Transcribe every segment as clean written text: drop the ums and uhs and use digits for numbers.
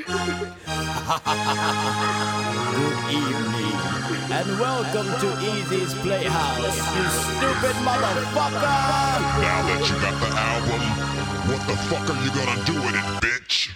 Good evening, and welcome to Easy's Playhouse, you stupid motherfucker! Now that you got the album, what the fuck are you gonna do with it, bitch?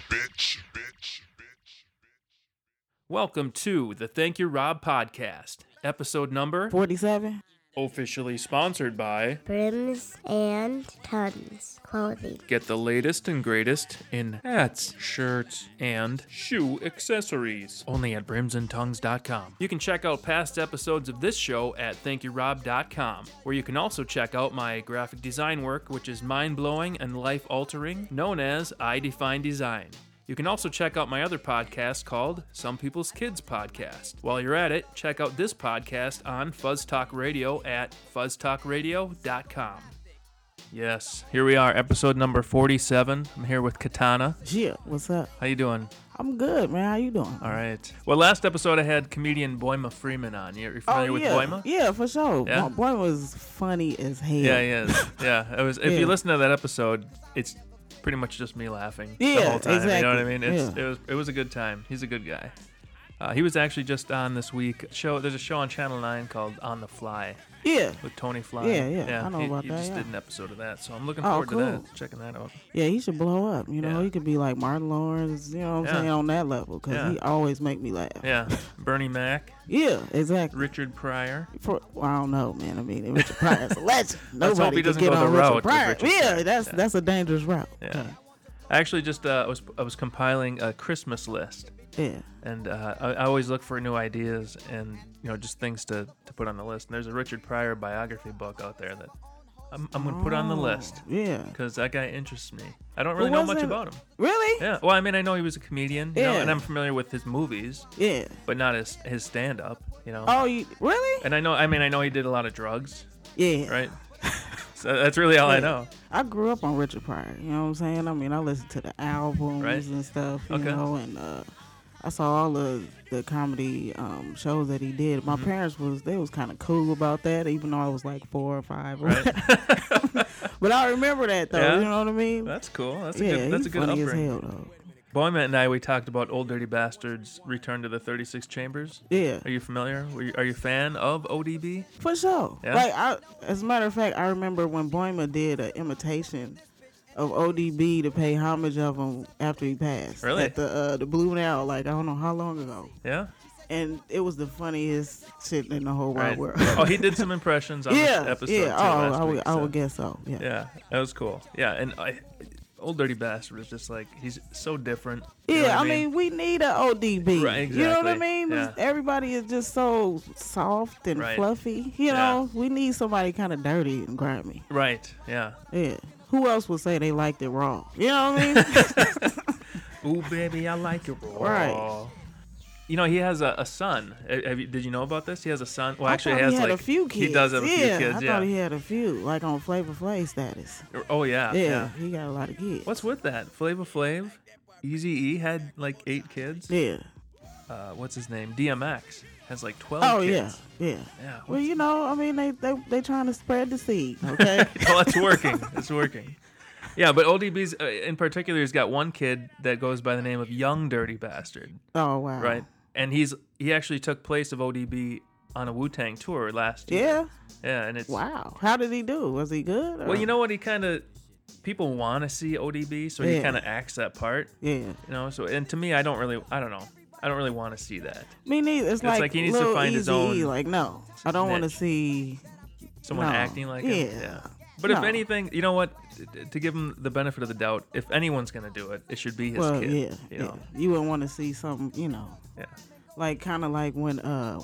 Welcome to the Thank You Rob podcast, episode number 47. Officially sponsored by Brims and Tons Clothing. Get the latest and greatest in hats, shirts, and shoe accessories. Only at brimsandtongues.com. You can check out past episodes of this show at thankyourob.com, where you can also check out my graphic design work, which is mind-blowing and life-altering, known as I Define Design. You can also check out my other podcast called Some People's Kids Podcast. While you're at it, check out this podcast on Fuzz Talk Radio at fuzztalkradio.com. Yes, here we are, episode number 47. I'm here with Katana. Yeah, what's up? How you doing? I'm good, man. How you doing? All right. Well, last episode I had comedian Boima Freeman on. You're familiar with Boima? Yeah, for sure. Yeah? Boima was funny as hell. Yeah, he is. Yeah, it was. If Yeah. you listen to that episode, it's pretty much just me laughing the Yeah, whole time. exactly. You know what I mean? Yeah. It was a good time. He's a good guy. He was actually just on this week. There's a show on Channel 9 called On the Fly Yeah. with Tony Fly. Yeah, I know about he that, just yeah. did an episode of that, so I'm looking Oh, forward to cool. that. Checking that out. Yeah, he should blow up. You know, Yeah. he could be like Martin Lawrence, you know what I'm Yeah. saying, on that level, because Yeah. he always make me laugh. Yeah, Bernie Mac, Yeah, exactly. Richard Pryor. Well, I don't know, man. I mean, Richard Pryor's a legend. Let's hope Nobody he can doesn't get go the on route Richard of Pryor. Richard Yeah, Pryor. that's a dangerous route. Yeah. I actually just I was compiling a Christmas list. Yeah. And I always look for new ideas and, just things to put on the list. And there's a Richard Pryor biography book out there that I'm going to put on the list. Yeah. Because that guy interests me. I don't really know much about him. Really? Yeah. Well, I mean, I know he was a comedian, Yeah. and I'm familiar with his movies, Yeah. but not his stand-up, Oh, really? And I know he did a lot of drugs, Yeah. right? So that's really all I Yeah. know. I grew up on Richard Pryor, you know what I'm saying? I mean, I listened to the albums Right. and stuff, you Okay. know, and I saw all of the comedy shows that he did. My parents was kind of cool about that, even though I was like 4 or 5. Right. But I remember that, though, Yeah. you know what I mean? That's cool. That's yeah, a he's good funny as upbringing. hell, though. Boyman and I, we talked about Old Dirty Bastards' Return to the 36 Chambers. Yeah, Are you familiar? Are you a fan of ODB? for sure. Yeah? Like, as a matter of fact, I remember when Boima did an imitation of ODB to pay homage of him after he passed. Really? At the Blue Now, like, I don't know how long ago. Yeah? And it was the funniest shit in the whole Right. wide world. Oh, he did some impressions on yeah, this episode yeah. too last I week, I so- would guess so. Yeah. Yeah, that was cool. Yeah, and Old Dirty Bastard is just like, he's so different. You know Yeah, what I mean, we need an ODB. Right, You know what I exactly. mean? Yeah. Everybody is just so soft and Right. fluffy. You know, we need somebody kind of dirty and grimy. Right, yeah. Yeah. Who else would say they liked it raw? You know what I mean? Ooh, baby, I like it raw. Right. You know, he has a son. Did you know about this? He has a son. Well, actually, I thought he has had like a few kids. He does have a few kids. I Yeah. thought he had a few, like on Flavor Flav status. Oh yeah. Yeah, he got a lot of kids. What's with that? Flava Flav, Eazy-E had like 8 kids. Yeah. What's his name? DMX has like 12 Oh kids. yeah. Yeah. Well, you know, I mean, they trying to spread the seed, okay? Well, it's working. It's working. Yeah, but ODB's in particular, he's got one kid that goes by the name of Young Dirty Bastard, Oh wow. right? And he actually took place of ODB on a Wu-Tang tour last year. Yeah. Yeah, and it's Wow. How did he do? Was he good? Or? well, you know what? People want to see ODB, so he Yeah. kind of acts that part. Yeah. You know, so and to me, I don't really want to see that. Me neither. It's like he needs to Lil find his Eazy-E. own Like, no, I don't want to niche. see Someone No. acting like him. Yeah. But if No. anything, you know what? To give him the benefit of the doubt, if anyone's gonna do it, it should be his well, kid. yeah, You know? You wouldn't want to see something, you know, Yeah. like kind of like when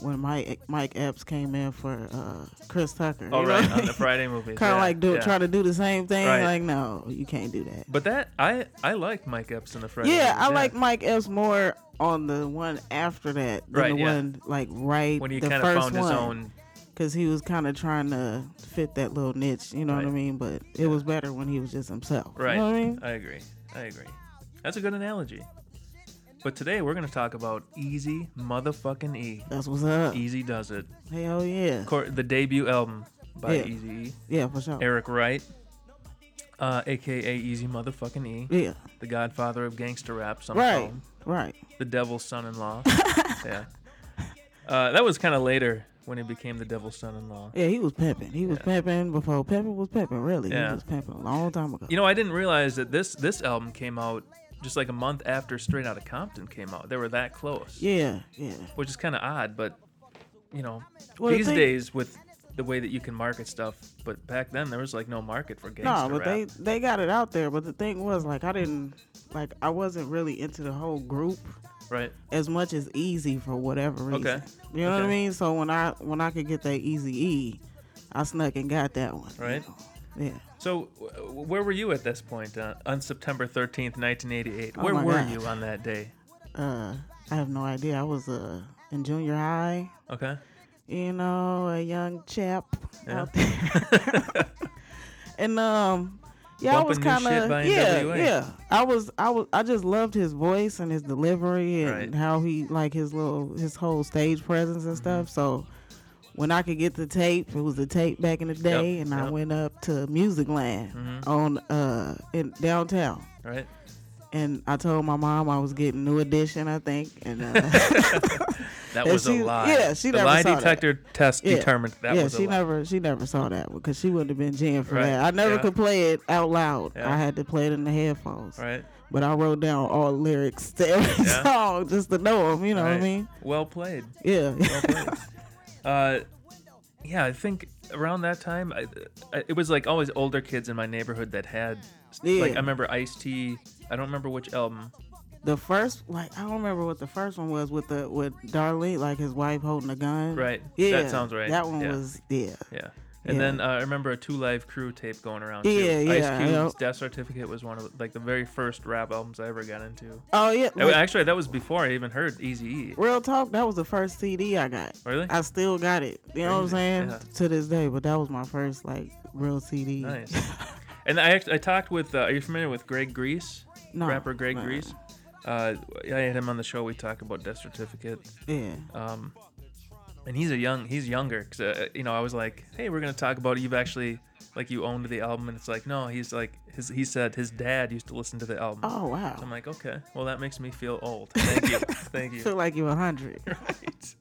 Mike Epps came in for Chris Tucker. Oh you right, know? on the Friday movies. Kind of yeah, like yeah. try to do the same thing. Right. Like, no, you can't do that. But that I like Mike Epps in the Friday. Yeah, movies, I like Mike Epps more on the one after that than Right, the yeah. one like right when he the kind first of found his one. own. Because he was kind of trying to fit that little niche, you know what I Right. mean? But it was better when he was just himself. Right. You know what I mean? I agree. That's a good analogy. But today we're going to talk about Easy motherfucking E. That's what's up. Easy Does It. Hell yeah. The debut album by Yeah. Easy. Yeah, for sure. Eric Wright, a.k.a. Easy motherfucking E. Yeah. The godfather of gangster rap, some Right. call him. Right. The devil's son-in-law. Yeah. That was kind of later when he became the devil's son-in-law. Yeah, he was pimping. He was pimping before pimping was pimping. Really, Yeah. he was pimping a long time ago. You know, I didn't realize that this album came out just like a month after Straight Outta Compton came out. They were that close. Yeah. Which is kind of odd, but you know, Well, the these thing- days with the way that you can market stuff, but back then there was like no market for gangster No, but rap. they got it out there. But the thing was, like, I wasn't really into the whole group Right. as much as Easy for whatever reason. Okay. You know what I Okay. mean? So when I could get that Easy E, I snuck and got that one. Right. Yeah. So, where were you at this point on September 13th, 1988? Where my were God. you on that day? I have no idea. I was in junior high. Okay. You know, a young chap Yeah. out there. And yeah, I was Bumping new kind shit of by yeah, NWA. yeah. I just loved his voice and his delivery and Right. how he like his whole stage presence and stuff. So when I could get the tape, it was the tape back in the day, and I yep. went up to Music Land on in downtown. Right. And I told my mom I was getting New Edition, I think, and That and was she- a lie. yeah, she the never lie saw that. detector test Yeah. determined that yeah, was a she lie. she never saw that because she wouldn't have been jammed for Right, that. I never yeah. could play it out loud. Yeah. I had to play it in the headphones. Right. But I wrote down all the lyrics to every Yeah. song just to know them. You know what I Right. mean? Well played. Yeah. Well played. Yeah, I think around that time, it was like always older kids in my neighborhood that had, like, Yeah. I remember Ice-T. I don't remember which album. The first, like, I don't remember what the first one was with Darlene, like his wife holding a gun. Right. Yeah. That sounds right. That one Yeah. was yeah. Yeah. And Yeah. then I remember a 2 Live Crew tape going around. Yeah, too. yeah, Ice Cube's yep. Death Certificate was one of like the very first rap albums I ever got into. Oh yeah. Like, Actually, that was before I even heard Eazy-E. real talk, that was the first CD I got. Really? I still got it. You know what I'm Crazy. saying? Yeah. To this day, but that was my first like real CD. Nice. And I talked with. Are you familiar with Greg Grease? No, Rapper Greg no. Grease. I had him on the show. We talked about Death Certificate. Yeah. And he's younger. Cause you know, I was like, hey, we're gonna talk about you've actually like you owned the album, and it's like, no, he's like he said his dad used to listen to the album. Oh wow. So I'm like, okay, well that makes me feel old. Thank you, thank you. Feel like you're 100. Right.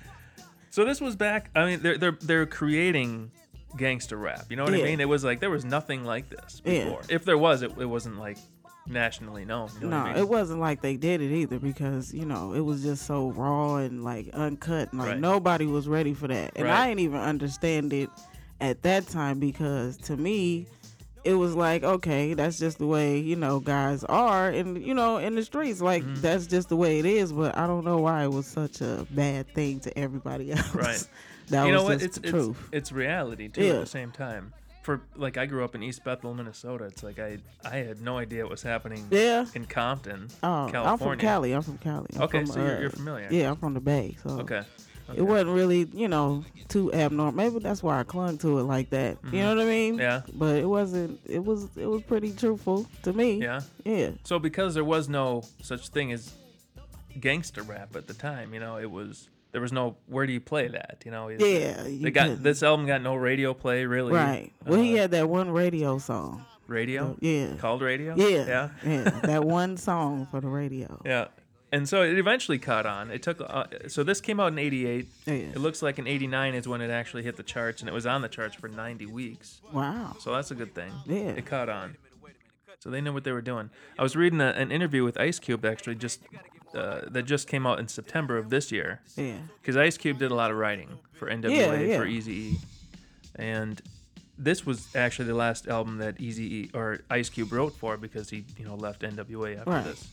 So this was back. I mean, they're creating gangster rap. You know what I Yeah. mean? It was like there was nothing like this Yeah. before. If there was, it wasn't like nationally known. You know No, what I mean? it wasn't like they did it either because, you know, it was just so raw and like uncut. And, like Right. nobody was ready for that. And Right. I didn't even understand it at that time because to me, it was like, okay, that's just the way, you know, guys are and, you know, in the streets. Like, Mm-hmm. that's just the way it is. But I don't know why it was such a bad thing to everybody else. Right. That you was know what? just It's the truth. it's reality too Yeah. at the same time. For like, I grew up in East Bethel, Minnesota. It's like I had no idea what was happening Yeah. in Compton, Oh, California. I'm from Cali. I'm from Cali. I'm Okay, from, so you're familiar. Yeah, I'm from the Bay. So Okay. it wasn't really, you know, too abnormal. Maybe that's why I clung to it like that. You know what I mean? Mm-hmm. Yeah. But it wasn't. It was pretty truthful to me. Yeah. Yeah. So because there was no such thing as gangster rap at the time, you know, there was no where do you play that, you know? Yeah. you They got couldn't. this album got no radio play really. Right. Well, he had that one radio song. radio. Yeah. Called radio. Yeah. Yeah. Yeah. That one song for the radio. Yeah. And so it eventually caught on. It took so this came out in '88. Yeah. It looks like in '89 is when it actually hit the charts, and it was on the charts for 90 weeks. Wow. So that's a good thing. Yeah. It caught on. So they knew what they were doing. I was reading an interview with Ice Cube actually that just came out in September of this year. Yeah. Because Ice Cube did a lot of writing for NWA, Yeah. for Eazy-E. And this was actually the last album that Eazy-E or Ice Cube wrote for because he, you know, left NWA after Right. this.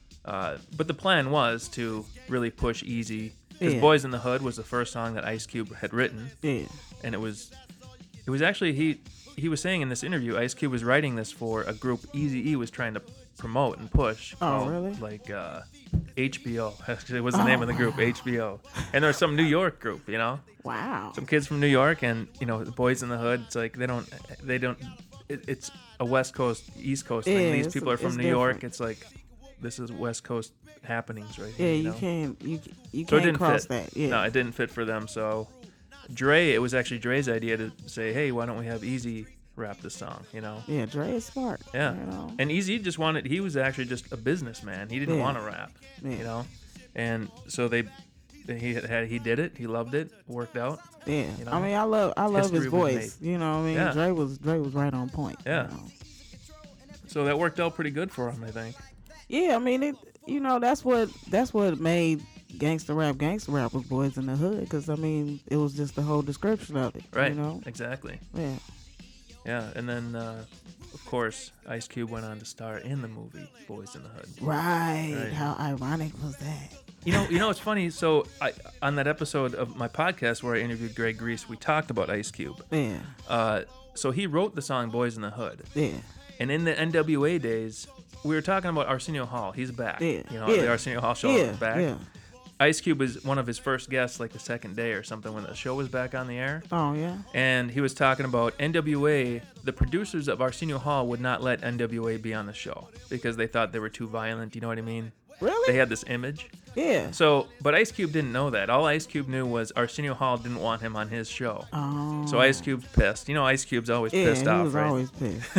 But the plan was to really push Eazy. Because Yeah. Boys in the Hood was the first song that Ice Cube had written. Yeah. And it was actually, he was saying in this interview, Ice Cube was writing this for a group Eazy-E was trying to promote and push. Oh, called, really? Like HBO. Actually, was the name of the group, HBO. And there was some New York group, you know? Wow. Some kids from New York, and, you know, the Boys in the Hood, it's like it's a West Coast, East Coast thing. Yeah, These it's people are from it's New York. different. It's like, this is West Coast happenings right Yeah, here. you know? can't you So it can't didn't cross fit. that. Yeah. No, it didn't fit for them. So it was actually Dre's idea to say, hey, why don't we have Eazy rap this song, you know? Yeah, Dre is smart. Yeah. You know? And Eazy just wanted, he was actually just a businessman. He didn't Yeah. want to rap, Yeah. you know? And so he did it. He loved it. Worked out. Yeah. You know? I mean, I love History his was voice. made. You know what I mean? Yeah. Dre was right on point. Yeah. You know? So that worked out pretty good for him, I think. Yeah, I mean, that's what made gangster rap was Boys in the Hood, because I mean, it was just the whole description of it. Right. You know? Exactly. Yeah. Yeah. And then, of course, Ice Cube went on to star in the movie Boys in the Hood. Right. Right. How ironic was that? You know, it's funny. So on that episode of my podcast where I interviewed Greg Grease, we talked about Ice Cube. Yeah. So he wrote the song Boys in the Hood. Yeah. And in the NWA days, we were talking about Arsenio Hall. He's back. Yeah. You know, Yeah. the Arsenio Hall show Yeah. is back. Yeah. Ice Cube was one of his first guests, like the second day or something, when the show was back on the air. Oh yeah. And he was talking about NWA. The producers of Arsenio Hall would not let NWA be on the show because they thought they were too violent. You know what I mean? Really? They had this image. Yeah. So, but Ice Cube didn't know that. All Ice Cube knew was Arsenio Hall didn't want him on his show. Oh. So Ice Cube's pissed. You know, Ice Cube's always pissed he off, was right? always pissed.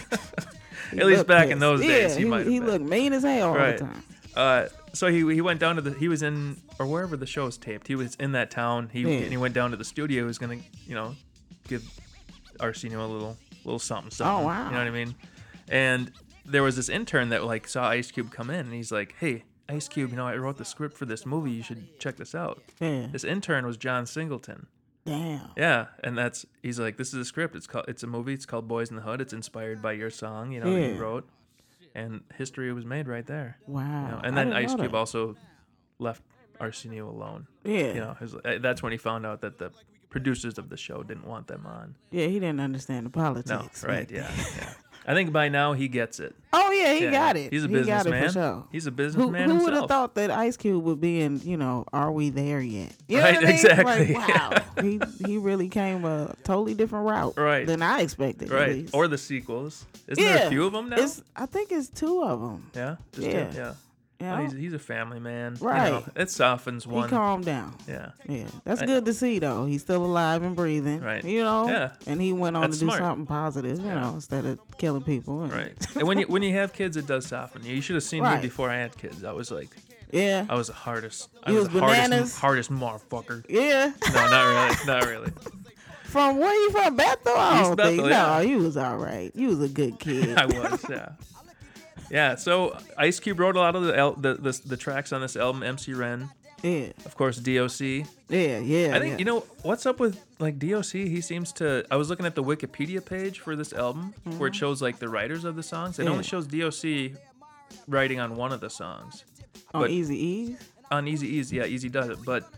At least back in those days, he might have he been. looked mean as hell all Right. the time. So he went down to he was in, or wherever the show was taped, he was in that town. He went down to the studio. He was going to, give Arsenio a little something. Oh, wow. You know what I mean? And there was this intern that like saw Ice Cube come in, and he's like, "Hey, Ice Cube, I wrote the script for this movie. You should check this out." Yeah. This intern was John Singleton. Damn. Yeah, and he's like, "This is a script. It's a movie. It's called Boys in the Hood. It's inspired by your song, that you Yeah. wrote." And history was made right there. Wow. And I then didn't Ice know Cube that. also left Arsenio alone. Yeah. That's when he found out that the producers of the show didn't want them on. Yeah, he didn't understand the politics. No, right? back then. Yeah. I think by now he gets it. Oh yeah, he Yeah, got it. He's a He got businessman. it for sure. He's a Who businessman would have himself. thought that Ice Cube would be in, Are We There Yet? You know Right, what I mean? exactly. Like, wow. he really came a totally different route Right. than I expected. At Right. least. Or the sequels. Isn't there a few of them now? I think it's 2 of them. Yeah. Just Yeah. two? Yeah. Yeah. Well, he's a family man. Right. It softens He one. calmed down. Yeah. Yeah, that's good to see though. He's still alive and breathing. Right. Yeah. Yeah. And he went on That's to do smart. something positive, instead of killing people. Right. And when you have kids, it does soften you. You should have seen Right. me before I had kids. I was like, Yeah. I was the hardest. I You was was the bananas? hardest motherfucker. Yeah. No, not really. Not really. From where you from? Bethel? I East don't Bethel, think. yeah. No, you was all right. You was a good kid. I was, yeah. Yeah, so Ice Cube wrote a lot of the tracks on this album. MC Ren, Yeah. of course, DOC. Yeah. I think, what's up with, like, DOC? He seems to... I was looking at the Wikipedia page for this album, where it shows, like, the writers of the songs. It Yeah. only shows DOC writing on one of the songs. On but- Easy E's? On Easy Easy, yeah, Easy does it. But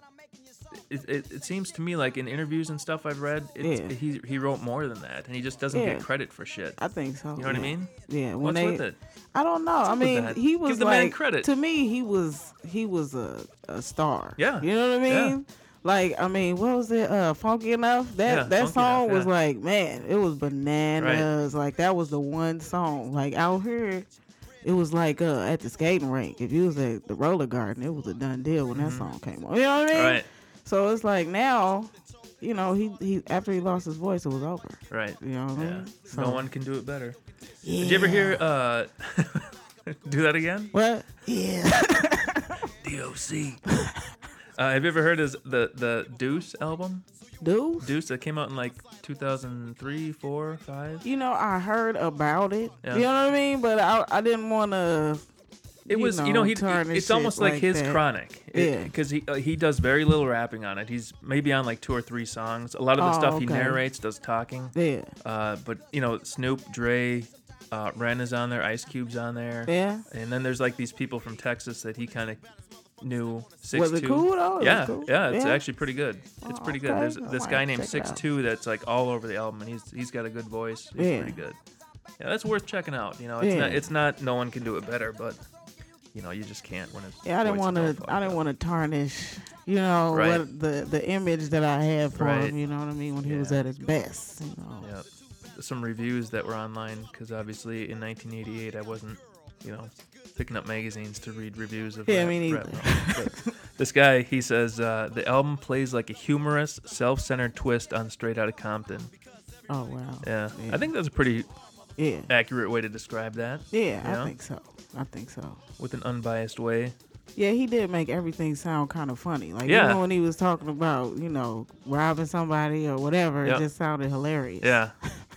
it seems to me, like, in interviews and stuff I've read, he wrote more than that, and he just doesn't Yeah. get credit for shit. I think so. You know what I mean? Yeah. What's with it? I don't know. I up with mean, that? he was Give the like man credit. to me. He was a star. Yeah. You know what I mean? Yeah. Like, I mean, what was it? Funky Enough. That Funky song Enough, was yeah. like, man, it was bananas. Like that was the one song. Like out here, it was like at the skating rink. If you was at the roller garden, it was a done deal when that song came on. You know what I mean? Right. So it's like now, he after he lost his voice, it was over. Right. You know what I Yeah. mean? So, No one can do it better. Yeah. Did you ever hear do that again? What? Yeah. DOC. Have you ever heard the Deuce album? Deuce? Deuce that came out in like 2003, 4, 5? I heard about it. Yeah. You know what I mean? But I didn't want to. It was, tarnish it's almost it like his that. Chronic. Yeah. Because he does very little rapping on it. He's maybe on like 2 or 3 songs. A lot of the stuff he okay. narrates, does talking. Yeah. But, Snoop, Dre, Ren is on there, Ice Cube's on there. Yeah. And then there's like these people from Texas that he kind of knew. 6'2". Was it cool though? It Yeah, was cool? yeah, it's actually pretty good. It's pretty good. okay. There's I this might guy named check it out. 6'2" that's like all over the album, and he's got a good voice. He's Yeah. pretty good. Yeah, that's worth checking out. Yeah. It's not no one can do it better, but you just can't when it's. Yeah, I didn't want to tarnish, Right. what the image that I had for Right. him. You know what I mean? When he was Yeah. at his best. Yeah, some reviews that were online because obviously in 1988 I wasn't, picking up magazines to read reviews of. Yeah, rap, me neither. rap albums. But this guy, he says the album plays like a humorous, self-centered twist on Straight Outta Compton. Oh wow. Yeah. I think that's a pretty Yeah. accurate way to describe that. Yeah, You know? I think so. I think so. With an unbiased way. Yeah, he did make everything sound kind of funny. Like Yeah. even when he was talking about, robbing somebody or whatever, Yep. it just sounded hilarious. Yeah.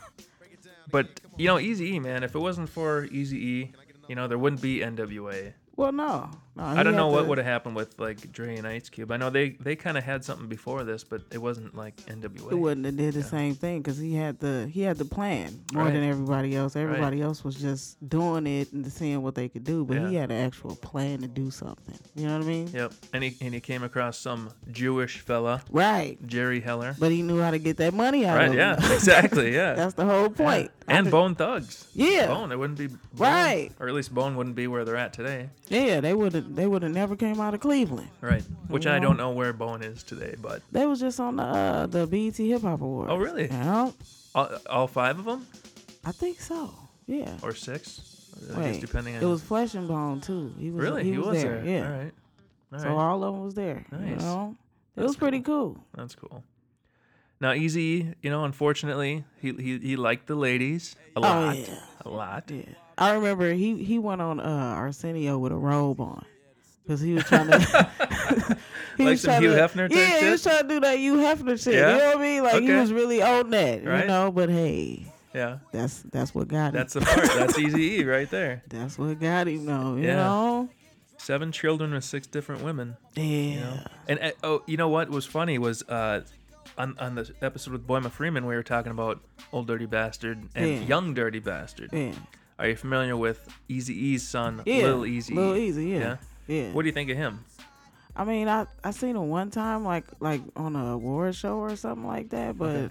But, Eazy-E, man, if it wasn't for Eazy-E, there wouldn't be NWA. Well, no. I don't know what would have happened with, like, Dre and Ice Cube. I know they kind of had something before this, but it wasn't, like, NWA. It wouldn't have did the same thing because he had the plan more Right. than everybody else. Everybody else was just doing it and seeing what they could do, but he had an actual plan to do something. You know what I mean? Yep. And he came across some Jewish fella, Right. Jerry Heller. But he knew how to get that money out Right, of yeah, him. exactly, yeah. That's the whole point. And Bone Thugs. Yeah. Bone, it wouldn't be Bone, Right. or at least Bone wouldn't be where they're at today. Yeah, they would have never came out of Cleveland. Right. Which I don't know where Bone is today, but They was just on the BET Hip Hop Awards. Oh, really? Yeah, all 5 of them I think so. Yeah. or 6, I guess Wait, depending on. it was Flesh and Bone too. He was really he was there. Yeah. All right. All So right. all of them was there. Nice. It was pretty cool. That's cool. Now, Eazy, unfortunately, he liked the ladies a lot. Oh yeah. A lot. Yeah. I remember he went on Arsenio with a robe on. Because he was trying to... Like some Hugh Hefner type Yeah, shit? he was trying to do that Hugh Hefner shit. Yeah? You know what I mean? Like, he Okay. was really on that, Right. But hey, Yeah. that's what got him. That's the part. That's Eazy-E right there. That's what got him, though, you Yeah. know? 7 children with 6 different women. Yeah. And you know what was funny was on the episode with Boyma Freeman, we were talking about Old Dirty Bastard and Yeah. Young Dirty Bastard. Yeah. Are you familiar with Eazy-E's son, Yeah. Lil Eazy? Lil Eazy, yeah. Yeah. What do you think of him? I mean, I seen him one time, like on a award show or something like that. But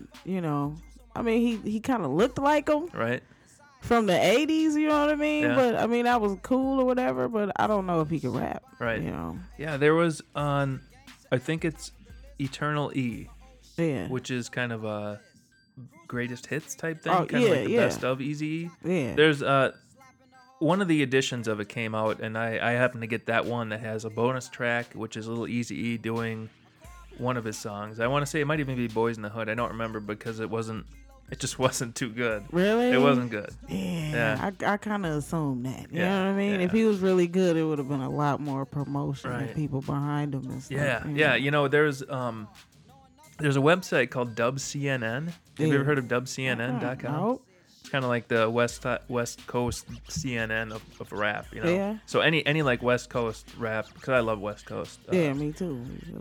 I mean, he kind of looked like him Right? from the '80s. You know what I mean? Yeah. But I mean, that was cool or whatever. But I don't know if he could rap. Right. You know? Yeah, there was on, I think it's Eternal E, Yeah. which is kind of a greatest hits type thing, Oh, kind of like yeah, the yeah. best of Eazy-E. Yeah. There's one of the editions of it came out, and I happened to get that one that has a bonus track, which is Lil Eazy-E doing one of his songs. I want to say it might even be Boys in the Hood. I don't remember because it just wasn't too good. Really? It wasn't good. Yeah. I kind of assumed that. You Yeah, know what I mean? yeah. If he was really good, it would have been a lot more promotion Right. and people behind him and stuff. Yeah, you yeah. know? There's a website called DubCNN. Have you Yeah. ever heard of DubCNN.com? Nope. It's kind of like the West Coast CNN of rap, Yeah. So any like West Coast rap, because I love West Coast. Yeah, me too.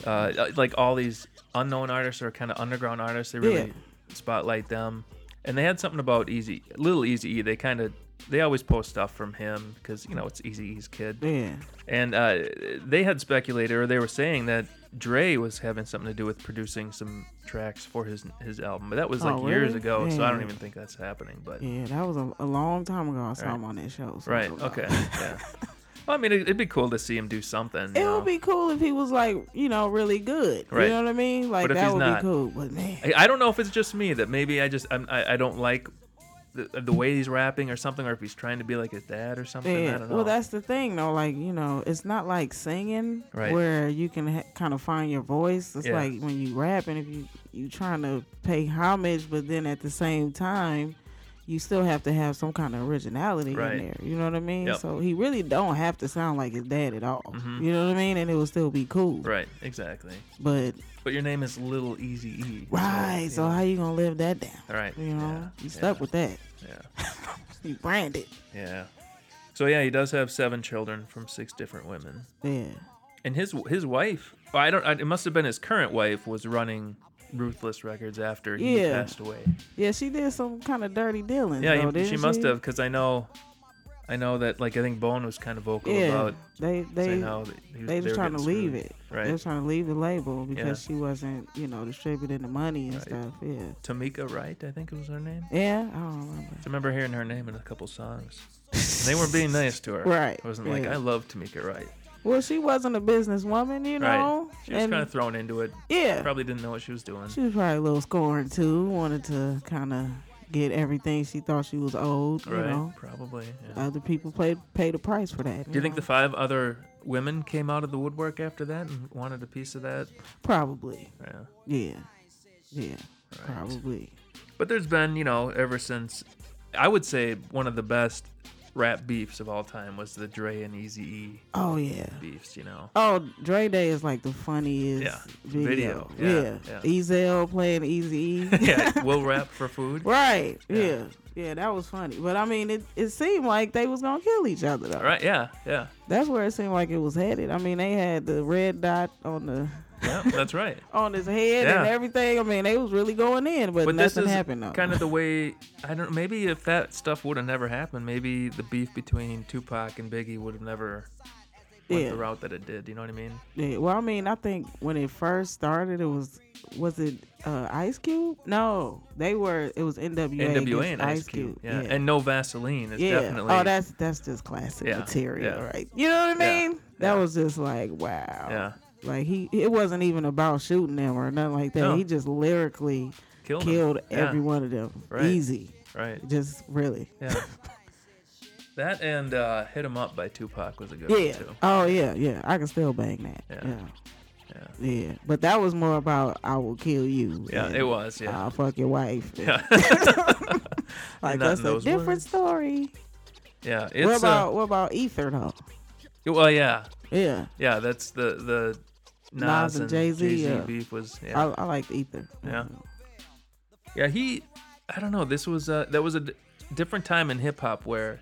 Like all these unknown artists or kind of underground artists, they really spotlight them. And they had something about Lil Eazy-E. They always post stuff from him because it's Eazy-E's kid. Yeah. And they had speculated, or they were saying that Dre was having something to do with producing some tracks for his album, but that was like Oh, years really? ago, so I don't Yeah. even think that's happening. But Yeah, that was a long time ago. I saw him on that show. So I right, don't know. okay, yeah. Well, I mean, it'd be cool to see him do something. It would be cool if he was like, really good. Right. You know what I mean? Like But if that he's would not- be cool. But man, I don't know if it's just me that maybe I don't like the way he's rapping or something, or if he's trying to be like his dad or something. I yeah. don't know. Well, that's the thing though. Like it's not like singing Right. where you can kind of find your voice. It's Yeah. like when you rap and if you trying to pay homage, but then at the same time. You still have to have some kind of originality Right. in there. You know what I mean? Yep. So he really don't have to sound like his dad at all. You know what I mean? And it will still be cool. Right, exactly. But But your name is Lil Eazy-E. right, so how you gonna live that down? Right. You know, Yeah. you stuck with that. Yeah. You branded. Yeah. So yeah, he does have 7 children from 6 different women. Yeah. And his wife, it must have been his current wife, was running Ruthless Records after he Yeah. passed away. Yeah, she did some kind of dirty dealings. Yeah, though, didn't she must have, because I know that, like, I think Bone was kind of vocal Yeah, about they saying how they was were trying to getting leave screwed. it. Right. They was trying to leave the label because Yeah. she wasn't, distributing the money and Right. stuff. Yeah. Tamika Wright, I think it was her name. Yeah, I don't remember. I remember hearing her name in a couple songs. And they weren't being nice to her. Right, It wasn't like, yeah. I love Tamika Wright. Well, she wasn't a businesswoman, you know. Right. She was and kind of thrown into it. yeah, Probably didn't know what she was doing. she was probably a little scorned too. Wanted to kind of get everything she thought she was owed. You Right. know, Probably. Yeah. other people pay the price for that. Do you think the 5 other women came out of the woodwork after that and wanted a piece of that? Probably. Yeah. Yeah. Yeah. Probably. But there's been, ever since, I would say one of the best rap beefs of all time was the Dre and Eazy-E Oh yeah. beefs, Oh, Dre Day is like the funniest video. Yeah. Ezel playing Eazy-E. Yeah, we'll rap for food. Right. Yeah. Yeah, that was funny. But I mean, it seemed like they was gonna kill each other though. Right, yeah. That's where it seemed like it was headed. I mean, they had the red dot on the Yeah, that's right. on his head Yeah. and everything. I mean, they was really going in, but this nothing is happened though. kind of the way, maybe if that stuff would have never happened, maybe the beef between Tupac and Biggie would have never went the route that it did. You know what I mean? Yeah, well, I mean, I think when it first started, it was it Ice Cube? No, it was NWA NWA and against Ice Cube. Yeah. Yeah. And No Vaseline is Yeah. definitely. Oh, that's just classic Yeah, material, yeah. right? You know what I Yeah, mean? That yeah. was just like, wow. Yeah. Like it wasn't even about shooting them or nothing like that. No. He just lyrically Killed killed him. every Yeah. one of them. Right. Easy. Right. Just really. Yeah. That and Hit 'Em Up by Tupac was a good Yeah. one too. Oh yeah. I can still bang that. Yeah. Yeah. But that was more about I will kill you. Yeah, than it was. Yeah. I'll fuck your wife. Yeah. Like Not that's in a those different words. story. Yeah. What about Ether though? Well, yeah. Yeah. Yeah, that's the Nas and Jay-Z, yeah. beef was. Yeah. I like Ether. Yeah. Yeah, I don't know. This was that was a different time in hip hop where,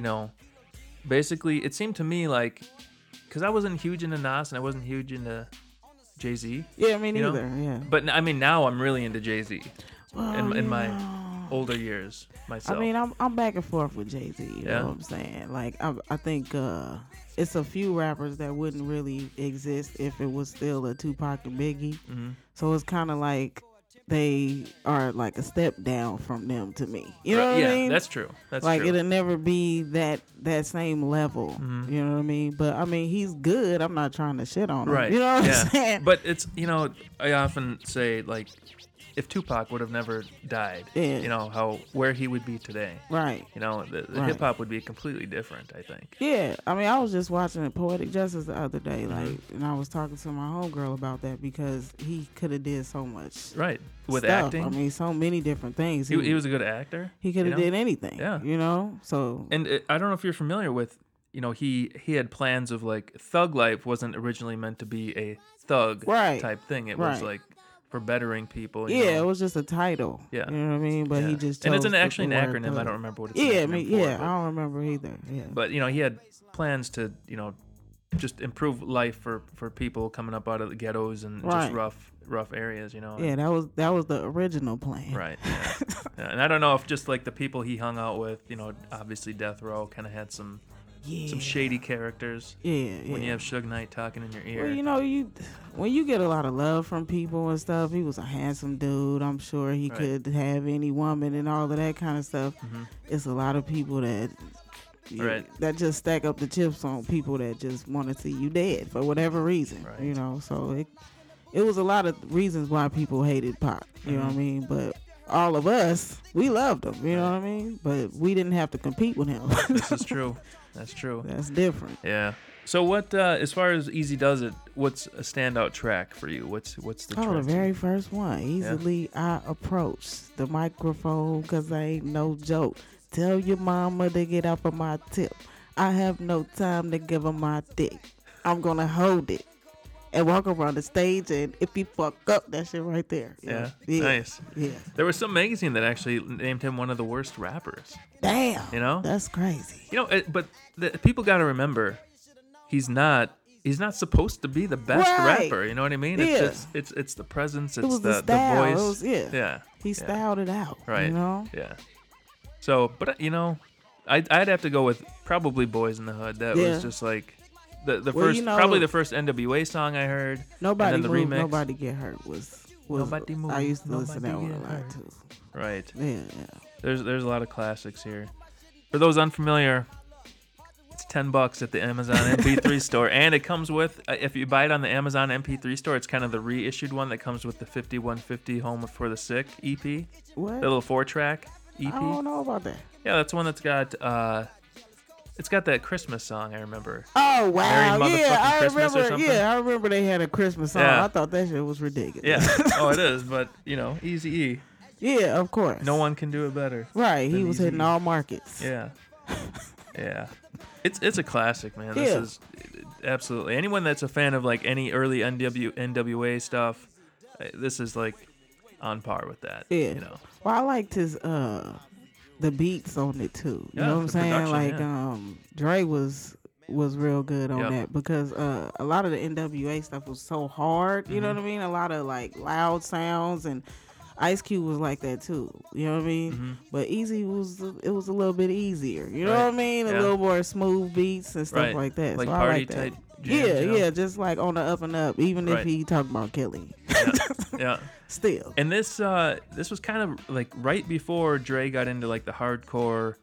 basically it seemed to me like, because I wasn't huge into Nas and I wasn't huge into Jay-Z. Yeah, me you know? neither. Yeah. But I mean, now I'm really into Jay-Z Well, in my yeah. older years myself. I mean, I'm back and forth with Jay-Z. You Yeah. know what I'm saying? Like, I think it's a few rappers that wouldn't really exist if it was still a Tupac and Biggie. Mhm. So it's kind of like they are like a step down from them to me. You know what yeah, I mean? that's true. That's like true. it'll never be that same level. Mhm. You know what I mean? But I mean, he's good. I'm not trying to shit on him. Right. You know what yeah. I'm saying? But it's, I often say, like, if Tupac would have never died, Yeah. where he would be today. Right. The Right. hip hop would be completely different, I think. Yeah, I mean, I was just watching Poetic Justice the other day, and I was talking to my homegirl about that because he could have did so much Right. With stuff. acting. I mean, so many different things. He was a good actor. He could have did anything. Yeah. So And I don't know if you're familiar with, he had plans of, like, Thug Life wasn't originally meant to be a thug Right. type thing. It was, Right. like, for bettering people. yeah, it was just a title. Yeah. You know what I mean? But Yeah. he just and it's chose actually an the word acronym. I thug. don't remember what it's Yeah, an I mean, acronym for, yeah, but- I don't remember either. Yeah. But he had plans to, just improve life for people coming up out of the ghettos and Right. just rough areas, Yeah, that was the original plan. Right. Yeah. Yeah, and I don't know if just like the people he hung out with, obviously Death Row kind of had some shady characters. Yeah. When you have Suge Knight talking in your ear. Well, when you get a lot of love from people and stuff, he was a handsome dude. I'm sure he Right. could have any woman and all of that kind of stuff. Mhm. It's a lot of people that Right. that just stack up the chips on people that just want to see you dead for whatever reason. Right. So it was a lot of reasons why people hated Pac. You know what I Mhm. mean? But all of us, we loved him. You know what I mean? But we didn't have to compete with him. This is true. That's true. That's different. Yeah. So what, as far as Easy Does It, what's a standout track for you? What's the track? Oh, the very first one. Easily I approached the microphone because I ain't no joke. Tell your mama to get off of my tip. I have no time to give her my dick. I'm going to hold it and walk around the stage, and if you fuck up, that shit right there. Yeah. Nice. Yeah. There was some magazine that actually named him one of the worst rappers. Damn. That's crazy. But people got to remember, he's not supposed to be the best Right. rapper. You know what I mean? Yeah. It's the presence. It's It was the style. voice. It was, yeah. Yeah. He styled it out. Right. You know? Yeah. So, but I'd have to go with probably Boys in the Hood. That Yeah. was just like the Well, first, probably the first NWA song I heard. Nobody and then the Move, remix. Nobody Get Hurt was Nobody Move, I used to listen to that Nobody one a Get lot Hurt. too. Right. Yeah. There's a lot of classics here. For those unfamiliar, it's $10 at the Amazon MP3 store, and it comes with, if you buy it on the Amazon MP3 store, it's kind of the reissued one that comes with the 5150 Home for the Sick EP. What? The little 4-track EP. I don't know about that. Yeah, that's one that's got It's got that Christmas song, I remember. Oh wow! Merry Yeah, Motherfucking I Christmas or remember. something? Yeah, I remember they had a Christmas song. Yeah. I thought that shit was ridiculous. Yeah. Oh, it is, but, Eazy-E. Yeah, of course. No one can do it better. Right, he than was Eazy-E. hitting all markets. Yeah. Yeah. It's a classic, man. This Yeah. is absolutely. Anyone that's a fan of, like, any early NWA stuff, this is, like, on par with that. Yeah. Well, I liked his the beats on it too. You Yeah, know what I'm the saying? production, Like Dre was real good on Yep. that because a lot of the NWA stuff was so hard. You know Mm-hmm. what I mean? A lot of like loud sounds, and Ice Cube was like that too. You know what I mean? Mm-hmm. But Easy was a little bit easier. You know Right. what I mean? A Yeah. little more smooth beats and stuff Right. like that. Like so I party like that. type Yeah, jams, yeah, just like on the up and up. Even Right. if he talked about killing, Yeah. still. And this was kind of like right before Dre got into like the hardcore,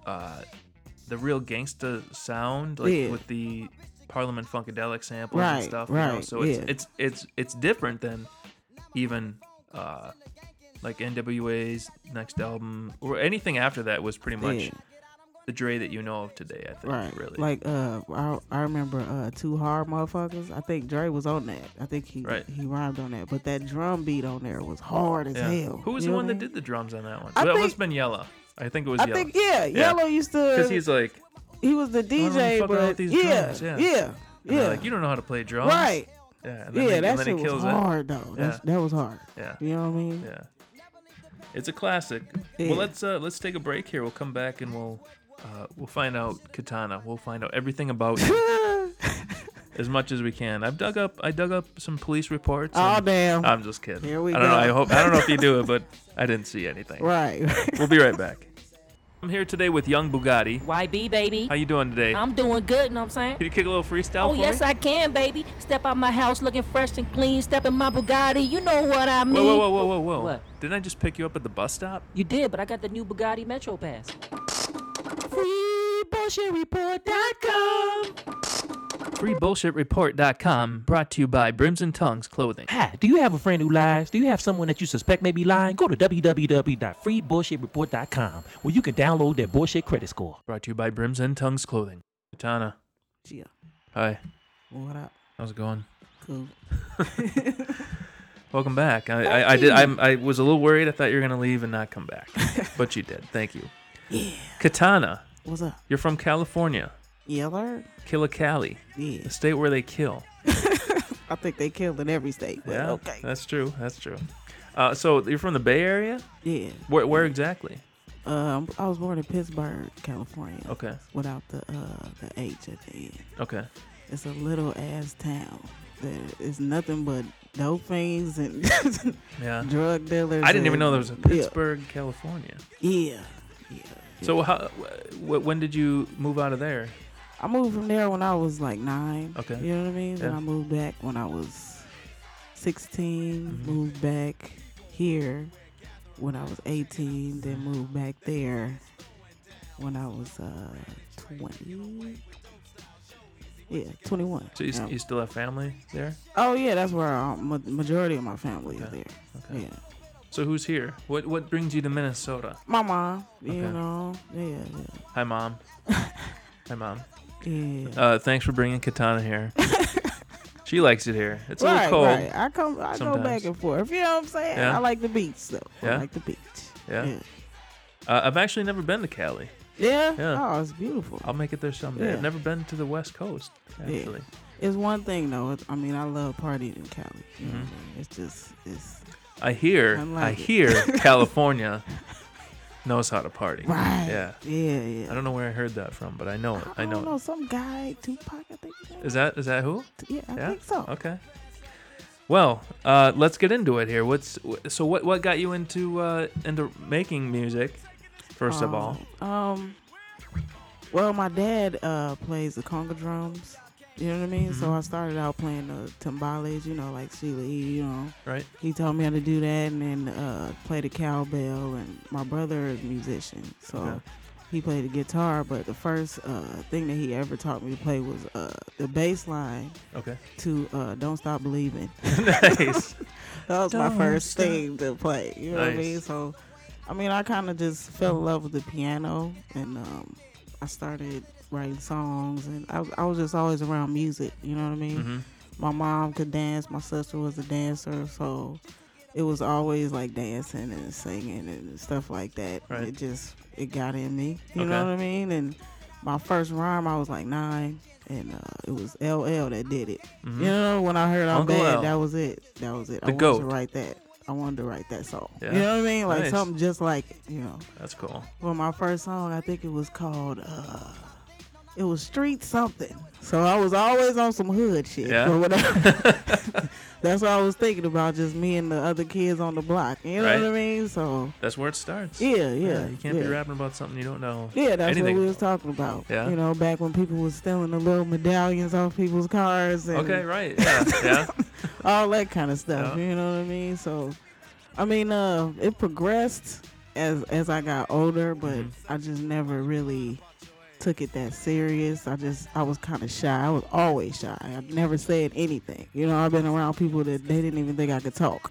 the real gangsta sound, like Yeah. with the Parliament Funkadelic samples Right, and stuff. right, So yeah. it's different than even like NWA's next album or anything after that was pretty much Yeah. the Dre that you know of today. I think Right. really. Like I remember Too Hard Motherfuckers. I think Dre was on that. I think he Right. he rhymed on that. But that drum beat on there was hard as yeah. hell. Who was You the know one what I that mean? did the drums on that one? I That think- must have been Yella. I think it was I Yella. think Yellow used to Because he's like, he was the DJ, fuck around but with these yeah, drums, yeah. yeah, and they're yeah. like, you don't know how to play drums. Right. Yeah. And Yeah, then that he shit was kills it. hard though. Yeah. That was hard. Yeah. You know what I mean? Yeah. It's a classic. Yeah. Well, let's take a break here. We'll come back and we'll find out Katana. We'll find out everything about you as much as we can. I dug up some police reports. Oh and- damn. I'm just kidding. Here we I don't know. go. I don't know if you do it, but I didn't see anything. Right. We'll be right back. I'm here today with Young Bugatti. YB, baby. How you doing today? I'm doing good, know what I'm saying? Can you kick a little freestyle Oh, for yes, me? I can, baby. Step out my house looking fresh and clean. Step in my Bugatti. You know what I mean. Whoa. What? Didn't I just pick you up at the bus stop? You did, but I got the new Bugatti Metro Pass. FreeBullshitReport.com, brought to you by Brims and Tongues Clothing. Hi, do you have a friend who lies? Do you have someone that you suspect may be lying? Go to www.freebullshitreport.com where you can download their bullshit credit score. Brought to you by Brims and Tongues Clothing. Katana, Yeah. hi. What up? How's it going? Cool. Welcome back. I was a little worried. I thought you were gonna leave and not come back, but you did. Thank you. Yeah. Katana, What's up? you're from California, Yeller? Killicali, Yeah. the state where they kill. I think they killed in every state. But Yeah, okay. that's true. That's true. So you're from the Bay Area? Yeah. Where exactly? I was born in Pittsburgh, California. Okay. Without the H at the end. Okay. It's a little ass town. That is nothing but dope fiends and Yeah. drug dealers. I didn't even and- know there was a Pittsburgh, California. Yeah. Yeah. So when did you move out of there? I moved from there when I was like 9. Okay. You know what I mean? Then Yeah. I moved back when I was 16. Mm-hmm. Moved back here when I was 18. Then moved back there when I was 20. Yeah, 21. So you still have family there? Oh yeah, that's where majority of my family is Okay. there. Okay. Yeah, So who's here? What brings you to Minnesota? my mom. You Okay. know, yeah, Hi, Mom. Hi, Mom. yeah. Thanks for bringing Katana here. She likes it here. It's a Right, little cold. right. I go sometimes. back and forth. You know what I'm saying? Yeah. I like the beach though. Yeah? I like the beach. Yeah? Yeah. I've actually never been to Cali. Yeah? Yeah. Oh, it's beautiful. I'll make it there someday. Yeah. I've never been to the West Coast, actually. It's one thing though. I mean, I love partying in Cali. You know what I Mm-hmm. mean? It's just I hear like it. California knows how to party. right. Yeah. Yeah. I don't know where I heard that from, but I know it. I know don't know. it. Some guy, Tupac, I think. Is that who? Yeah, I Yeah? think so. Okay. Well, let's get into it here. What got you into making music? First of all. Well, my dad plays the conga drums. You know what I mean? So Mm-hmm. I started out playing the timbales, you know, like Sheila E., you know. Right. He taught me how to do that and then play the cowbell. And my brother is a musician, so Okay. he played the guitar. But the first thing that he ever taught me to play was the bass line Okay. to Don't Stop Believing. Nice. That was my first thing to play. You know what I Nice. mean? So, I mean, I kind of just fell in love with the piano, and I started writing songs, and I was just always around music. You know what I mean? Mm-hmm. My mom could dance. My sister was a dancer, so it was always like dancing and singing and stuff like that. Right. It got in me. You Okay. know what I mean? And my first rhyme, I was like 9, and it was LL that did it. Mhm. You know, when I heard I'm Uncle Bad, L. that was it. I The wanted GOAT. to write that. I wanted to write that song. Yeah. You know what I mean? Like Nice. something just like it, you know. That's cool. Well, my first song, I think it was called, it was Street Something. So I was always on some hood shit Yeah. or whatever. That's what I was thinking about, just me and the other kids on the block. You know Right. what I mean? So, That's where it starts. yeah. You can't be yeah. rapping about something you don't know. Yeah, that's anything what we was talking about. Yeah. You know, back when people was stealing the little medallions off people's cars and Okay, right. Yeah, yeah. all that kind of stuff. Yeah. You know what I mean? So, I mean, it progressed as I got older, but Mm-hmm. I just never really took it that serious. I was kind of shy. I was always shy. I never said anything. You know, I've been around people that they didn't even think I could talk.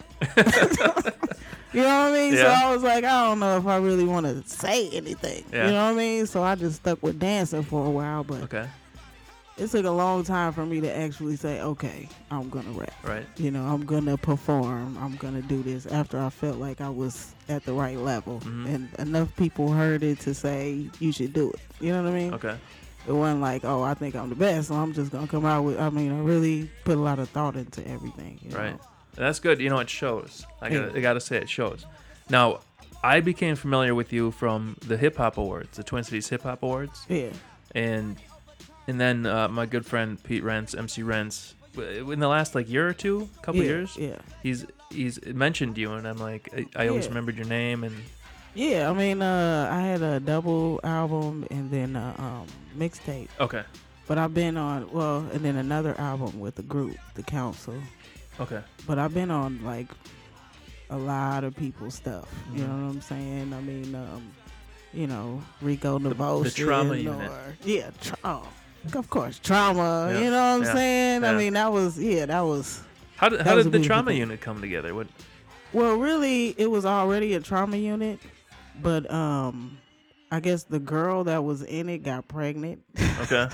You know what I mean? So Yeah. I was like, I don't know if I really want to say anything. Yeah. You know what I mean? So I just stuck with dancing for a while, but Okay, it took a long time for me to actually say, okay, I'm going to rap. right. You know, I'm going to perform. I'm going to do this after I felt like I was at the right level. Mhm. And enough people heard it to say, you should do it. You know what I mean? Okay. It wasn't like, oh, I think I'm the best, so I'm just going to come out with, I really put a lot of thought into everything. You Right. know? That's good. You know, it shows. I Yeah. gotta say, it shows. Now, I became familiar with you from the Hip Hop Awards, the Twin Cities Hip Hop Awards, Yeah. and then my good friend Pete Rentz, MC Rentz, in the last year or two, couple Yeah, years, Yeah. he's mentioned you, and I'm like, I always Yeah. remembered your name, and Yeah, I had a double album and then a mixtape. okay, But I've been on, and then another album with the group, The Council. okay, But I've been on a lot of people's stuff. You Mhm. know what I'm saying? I mean, Rico Devotion. Trauma Unit. Of course, Trauma. Yeah, You know what I'm yeah, saying? yeah. I mean, that was. How That did was a the beautiful Trauma thing. Unit come together? What? Well, really, it was already a trauma unit, but I guess the girl that was in it got pregnant. Okay,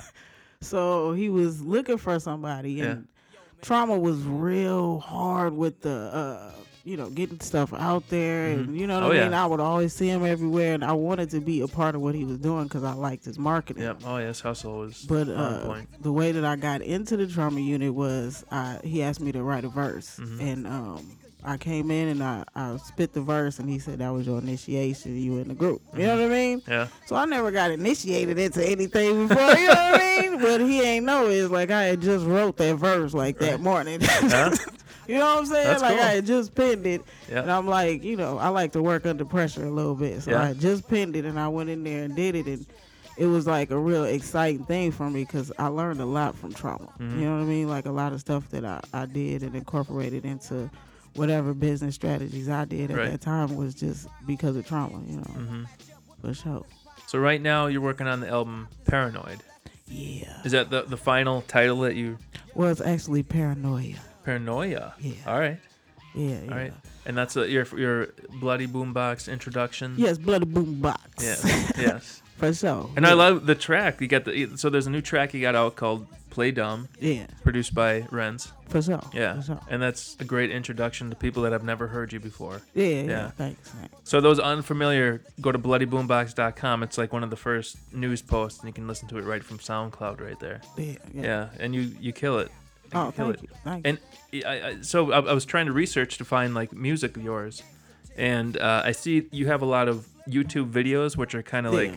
So he was looking for somebody, and Trauma was real hard with the, getting stuff out there, and you know what Oh, I yeah. mean. I would always see him everywhere, and I wanted to be a part of what he was doing because I liked his marketing. yep. Oh yes, hustle was But on point. the way that I got into the Trauma unit was he asked me to write a verse, Mm-hmm. and I came in and I spit the verse, and he said that was your initiation. You in the group. You know what I mean? Yeah, So I never got initiated into anything before, you know what I mean? But he ain't know is I had just wrote that verse that morning. Huh? You know what I'm saying? That's cool. I had just penned it. Yeah. And I'm like, I like to work under pressure a little bit. So Yeah. I had just penned it and I went in there and did it. And it was a real exciting thing for me because I learned a lot from Trauma. Mm-hmm. You know what I mean? A lot of stuff that I did and incorporated into whatever business strategies I did at Right. that time was just because of Trauma, Mm-hmm. for sure. So right now you're working on the album Paranoid. Yeah. Is that the final title that you? Well, it's actually Paranoia. Paranoia. Yeah. All right. Yeah. All right. And that's your Bloody Boombox introduction. Yes, Bloody Boom Box. Yes. Yes. For sure. And I love the track. You got so there's a new track you got out called Play Dumb, Yeah, produced by Renz. for sure. Yeah. For sure. And that's a great introduction to people that have never heard you before. Yeah. Yeah. Thanks. So those unfamiliar, go to bloodyboombox.com. It's one of the first news posts, and you can listen to it right from SoundCloud right there. Yeah. Yeah, and you kill it. Oh, kill thank you. Thank you. And so I was trying to research to find music of yours, and I see you have a lot of YouTube videos, which are kind of Yeah.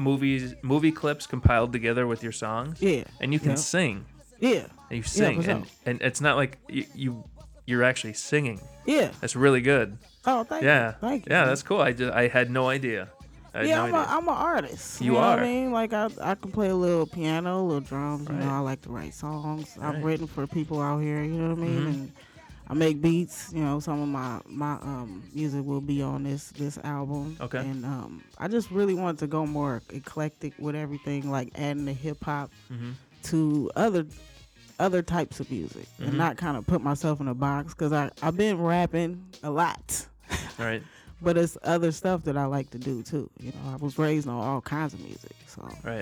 movie clips compiled together with your songs. Yeah. And you can Yeah. sing. Yeah. And you sing, for sure. and it's not like you're actually singing. Yeah. That's really good. Oh, thank Yeah. you. Thank you. Yeah, that's cool. I had no idea. I had Yeah, no idea. I'm an artist. You know are. What I mean, I can play a little piano, a little drums. You Right. know, I like to write songs. Right. I've written for people out here. You know what I mean? Mhm. And I make beats. You know, some of my music will be on this album. Okay. And I just really want to go more eclectic with everything, like adding the hip hop Mhm. to other types of music, Mhm. and not kind of put myself in a box because I've been rapping a lot. Right. But it's other stuff that I like to do too. You know, I was raised on all kinds of music, so Right.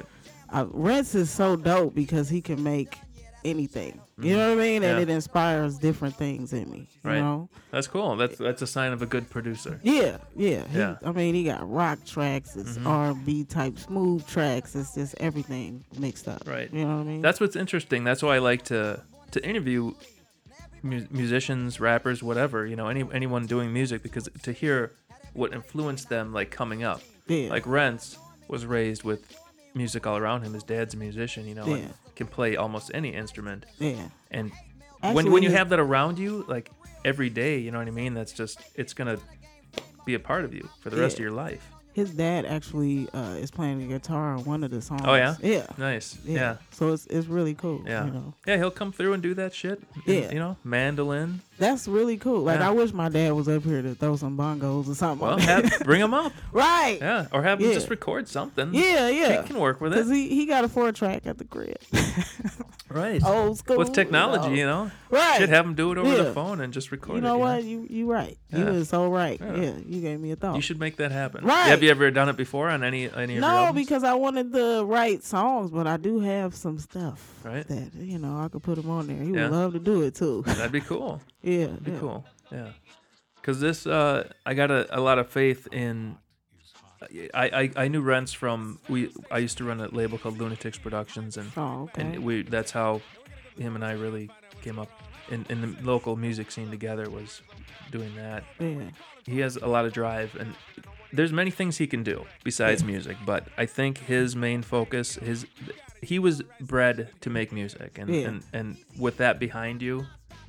Rents is so dope because he can make anything. You know what I mean? And Yeah. it inspires different things in me. You Right. know? That's cool. That's a sign of a good producer. Yeah. Yeah. I mean, he got rock tracks, it's R&B type smooth tracks. It's just everything mixed up. Right. You know what I mean? That's what's interesting. That's why I like to interview musicians, rappers, whatever, anyone doing music, because to hear what influenced them, like coming up. Yeah. Like Rents was raised with music all around him. His dad's a musician, Yeah. and can play almost any instrument. Yeah. And Actually, when you his- have that around you, like every day, you know what I mean? That's just, it's gonna be a part of you for the rest of Yeah. your life. His dad actually is playing the guitar on one of the songs. Oh yeah? Yeah. Nice. Yeah. Yeah. So it's really cool. Yeah. You know? Yeah, he'll come through and do that shit. Yeah. Mandolin. That's really cool. Like Yeah. I wish my dad was up here to throw some bongos or something. Well, on there. bring him up. Right. Yeah. Or have him Yeah. just record something. Yeah, yeah. He can work with Because it. he got a 4-track at the crib. Right. Old school. With technology, you know. Right. Should have him do it over the Yeah. phone and just record You it. know what? You right. Yeah. You is so right. Yeah. Yeah. You gave me a thought. You should make that happen. Right. Have you ever done it before on any of your No, albums? because I wanted to write songs, but I do have some stuff Right. that I could put him on there. He Yeah. would love to do it too. That'd be cool. Yeah, That'd be yeah. cool. Yeah. Because this, I got a lot of faith in. I knew Rents from I used to run a label called Lunatics Productions, and Oh, okay. and that's how him and I really came up in the local music scene together, was doing that. Yeah. He has a lot of drive, and there's many things he can do besides music, but I think his main focus, he was bred to make music, and Yeah. and with that behind you,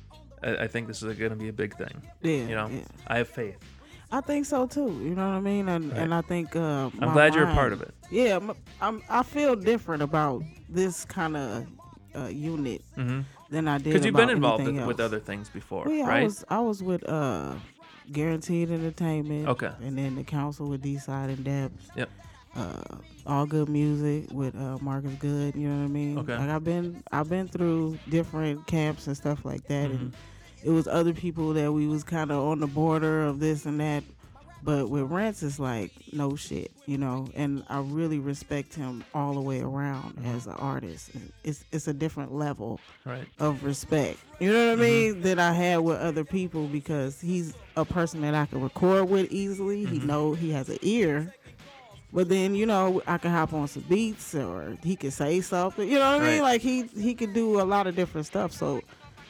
I think this is going to be a big thing. Yeah. Yeah. I have faith. I think so too. You know what I mean? And I think I'm glad you're a part of it. Yeah, I feel different about this kind of unit than I did. Because you've been involved anything with else. other things before, Well, yeah, right? I was with Guaranteed Entertainment. Okay. And then the Council with D-Side and Depth. Yep. All Good Music with Marcus Good. You know what I mean? Okay. Like I've been through different camps and stuff like that, and it was other people that we was kind of on the border of this and that. But with Rents, it's like no shit, and I really respect him all the way around as an artist. It's a different level Right. of respect, you know what I mean, that I had with other people, because he's a person that I can record with easily. He has an ear, but then I can hop on some beats, or he can say something, you know what I mean? Right. Like he could do a lot of different stuff. So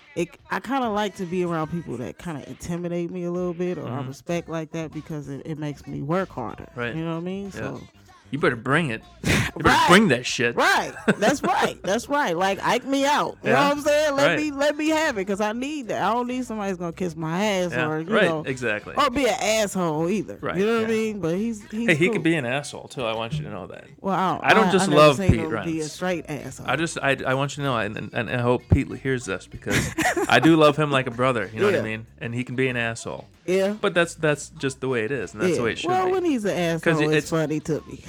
I kind of like to be around people that kind of intimidate me a little bit, or I respect like that, because it makes me work harder. Right. You know what I mean? Yeah. So. You better bring it. You better Right. bring that shit. Right. That's right. That's right. Like, Ike me out. You know Yeah. what I'm saying? Right. Let me have it, because I need that. I don't need somebody who's gonna kiss my ass, Yeah. or Right. Exactly. or be an asshole either. Right, You know what I yeah. mean? But he's Hey, he cool. could be an asshole too. I want you to know that. Well, I don't just never love seen Pete him be a Rents. straight asshole. I want you to know, and I hope Pete hears this, because I do love him like a brother. You know what Yeah. I mean? And he can be an assule. yeah. But that's just the way it is, and that's yeah. the way it should well, be. when he's an asshole, it's- it's funny to me.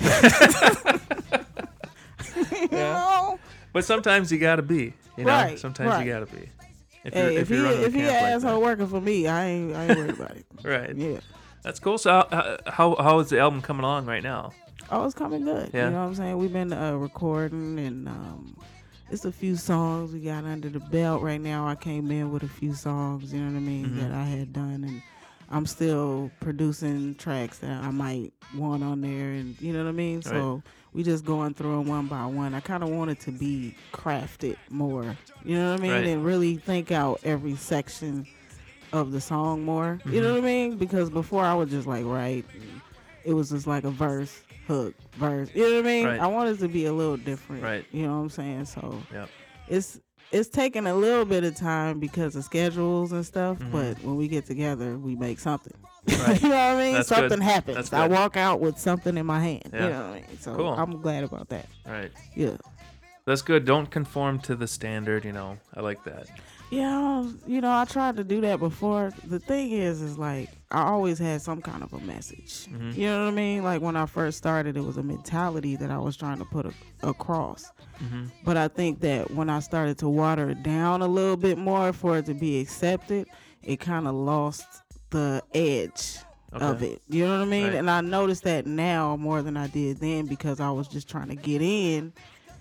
You know? But sometimes you gotta be. Right, Sometimes right. you gotta be. Hey, if you're running a he an camp like asshole working for me, I ain't worried about it. that. Right. Yeah. That's cool. So how is the album coming along right now? Oh, it's coming good. Yeah. You know what I'm saying? We've been recording, and it's a few songs we got under the belt right now. I came in with a few songs, you know what I mean, that I had done, and I'm still producing tracks that I might want on there, and you know what I mean? So we just going through them one by one. I kind of want it to be crafted more, you know what I mean, Right. and really think out every section of the song more, you know what I mean? Because before I was just like write, and it was just like a verse, hook, verse, you know what I mean? Right. I want it to be a little different, Right. you know what I'm saying? So Yep. it's taking a little bit of time because of schedules and stuff, but when we get together, we make something. Right. You know what I mean? That's Something good. happens. That's I good. walk out with something in my hand. Yeah. You know what I mean? So Cool. I'm glad about that. Right. Yeah. That's good. Don't conform to the standard. I like that. Yeah, I tried to do that before. The thing is like, I always had some kind of a message. You know what I mean? Like when I first started, it was a mentality that I was trying to put across. But I think that when I started to water it down a little bit more for it to be accepted, it kind of lost the edge of it. You know what I mean? Right. And I noticed that now more than I did then, because I was just trying to get in